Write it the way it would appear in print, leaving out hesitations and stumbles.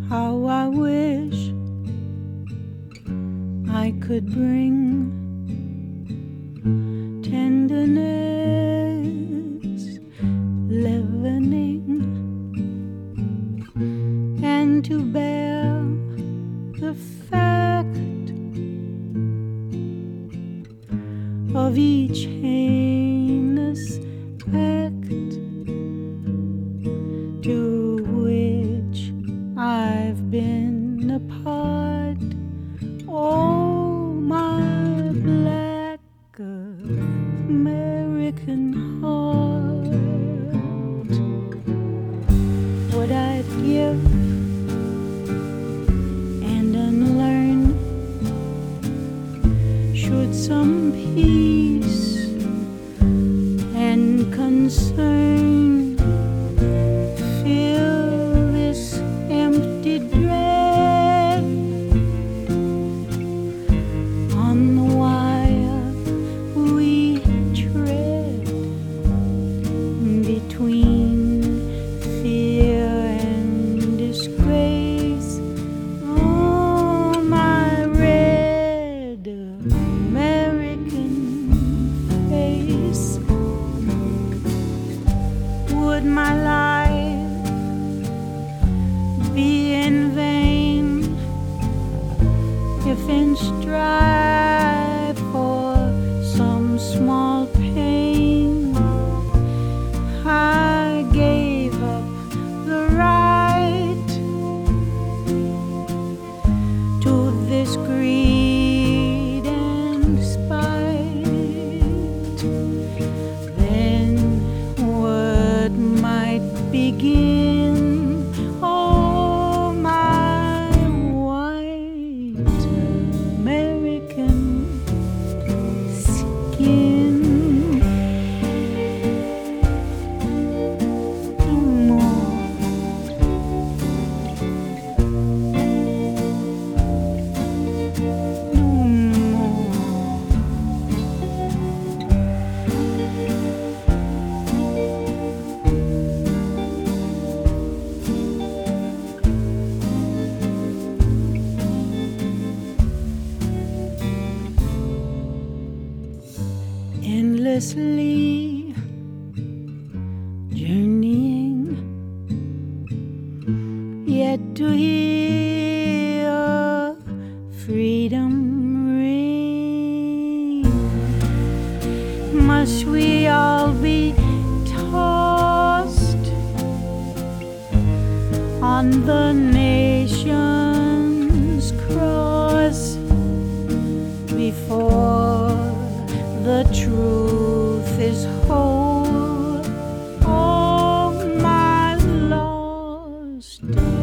How I wish I could bring tenderness, leavening, and to bear the fact of each heinous act to which I've been a part. Oh, my black American heart, what I'd give and unlearn should some peace and concern fill this empty dread. On the wire we tread between fear and disgrace. Oh, my red American face, would my life be in vain if in strive for some small pain I gave up the right to this greed and spite? Then what might begin? Oh, my white American skin. No more, no more. Endlessly journeying, yet to hear freedom ring. Must we all be tossed on the nation's cross before the truth is whole? Oh, my lost